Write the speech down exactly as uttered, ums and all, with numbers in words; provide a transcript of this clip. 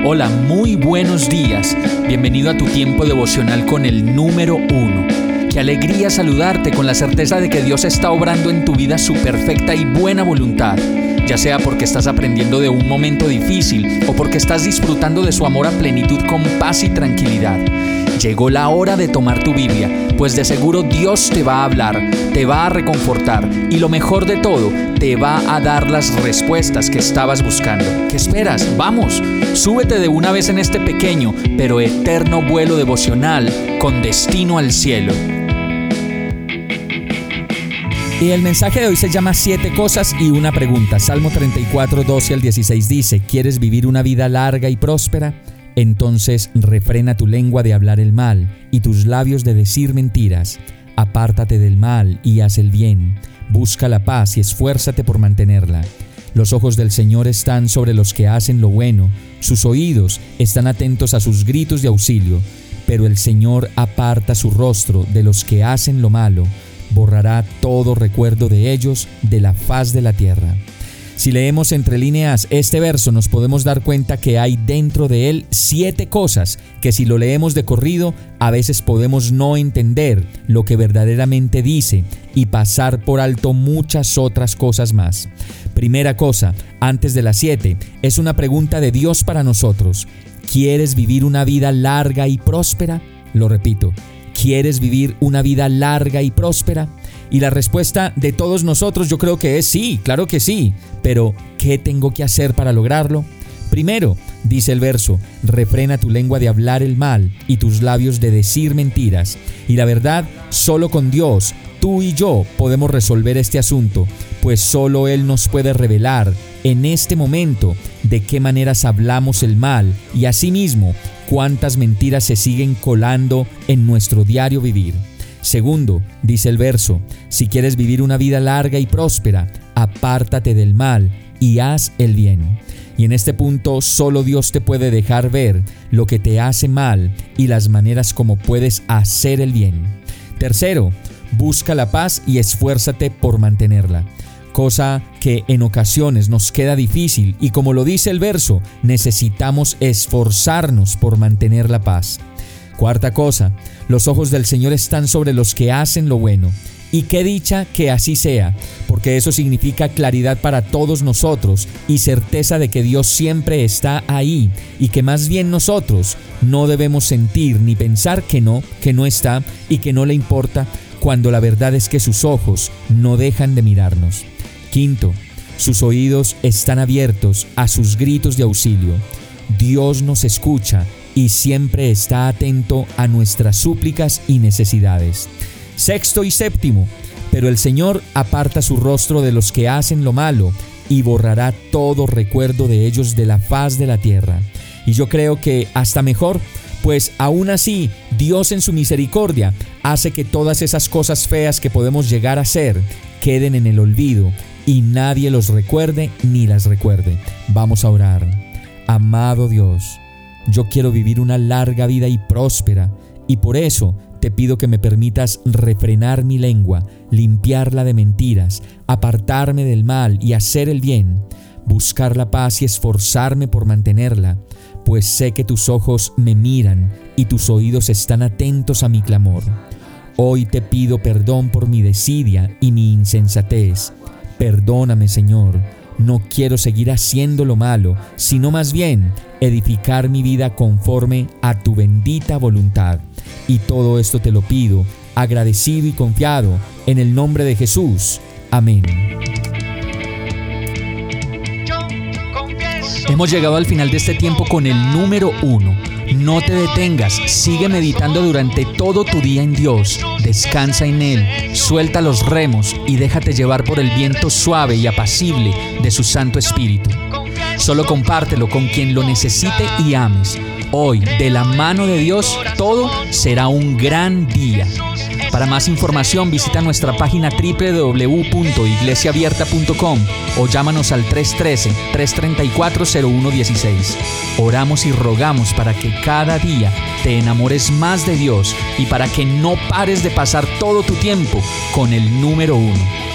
Hola, muy buenos días. Bienvenido a tu tiempo devocional con el número uno. Qué alegría saludarte con la certeza de que Dios está obrando en tu vida su perfecta y buena voluntad. Ya sea porque estás aprendiendo de un momento difícil o porque estás disfrutando de su amor a plenitud con paz y tranquilidad. Llegó la hora de tomar tu Biblia, pues de seguro Dios te va a hablar, te va a reconfortar y lo mejor de todo, te va a dar las respuestas que estabas buscando. ¿Qué esperas? ¡Vamos! Súbete de una vez en este pequeño pero eterno vuelo devocional con destino al cielo. Y el mensaje de hoy se llama Siete cosas y una pregunta. Salmo treinta y cuatro, doce al dieciséis dice: ¿Quieres vivir una vida larga y próspera? Entonces refrena tu lengua de hablar el mal y tus labios de decir mentiras. Apártate del mal y haz el bien. Busca la paz y esfuérzate por mantenerla. Los ojos del Señor están sobre los que hacen lo bueno. Sus oídos están atentos a sus gritos de auxilio. Pero el Señor aparta su rostro de los que hacen lo malo. Borrará todo recuerdo de ellos de la faz de la tierra. Si leemos entre líneas este verso, nos podemos dar cuenta que hay dentro de él siete cosas que, si lo leemos de corrido, a veces podemos no entender lo que verdaderamente dice y pasar por alto muchas otras cosas más. Primera cosa, antes de las siete, es una pregunta de Dios para nosotros. ¿Quieres vivir una vida larga y próspera? Lo repito. ¿Quieres vivir una vida larga y próspera? Y la respuesta de todos nosotros yo creo que es sí, claro que sí. Pero, ¿qué tengo que hacer para lograrlo? Primero, dice el verso, refrena tu lengua de hablar el mal y tus labios de decir mentiras. Y la verdad, solo con Dios, tú y yo podemos resolver este asunto, pues solo Él nos puede revelar en este momento de qué maneras hablamos el mal y asimismo cuántas mentiras se siguen colando en nuestro diario vivir. Segundo, dice el verso, si quieres vivir una vida larga y próspera, apártate del mal y haz el bien. Y en este punto solo Dios te puede dejar ver lo que te hace mal y las maneras como puedes hacer el bien. Tercero, busca la paz y esfuérzate por mantenerla. Cosa que en ocasiones nos queda difícil y, como lo dice el verso, necesitamos esforzarnos por mantener la paz. Cuarta cosa, los ojos del Señor están sobre los que hacen lo bueno. Y qué dicha que así sea, porque eso significa claridad para todos nosotros y certeza de que Dios siempre está ahí y que más bien nosotros no debemos sentir ni pensar que no, que no está y que no le importa, cuando la verdad es que sus ojos no dejan de mirarnos. Quinto, sus oídos están abiertos a sus gritos de auxilio. Dios nos escucha y siempre está atento a nuestras súplicas y necesidades. Sexto y séptimo, pero el Señor aparta su rostro de los que hacen lo malo y borrará todo recuerdo de ellos de la faz de la tierra. Y yo creo que hasta mejor, pues aún así Dios en su misericordia hace que todas esas cosas feas que podemos llegar a hacer queden en el olvido y nadie los recuerde ni las recuerde. Vamos a orar. Amado Dios, yo quiero vivir una larga vida y próspera, y por eso te pido que me permitas refrenar mi lengua, limpiarla de mentiras, apartarme del mal y hacer el bien, buscar la paz y esforzarme por mantenerla, pues sé que tus ojos me miran y tus oídos están atentos a mi clamor. Hoy te pido perdón por mi desidia y mi insensatez. Perdóname, Señor. No quiero seguir haciendo lo malo, sino más bien edificar mi vida conforme a tu bendita voluntad. Y todo esto te lo pido, agradecido y confiado, en el nombre de Jesús. Amén. Hemos llegado al final de este tiempo con el número uno. No te detengas, sigue meditando durante todo tu día en Dios. Descansa en Él, suelta los remos y déjate llevar por el viento suave y apacible de su Santo Espíritu. Solo compártelo con quien lo necesite y ames. Hoy, de la mano de Dios, todo será un gran día. Para más información, visita nuestra página doble u doble u doble u punto iglesia abierta punto com o llámanos al tres uno tres, tres tres cuatro, cero uno uno seis. Oramos y rogamos para que cada día te enamores más de Dios y para que no pares de pasar todo tu tiempo con el número uno.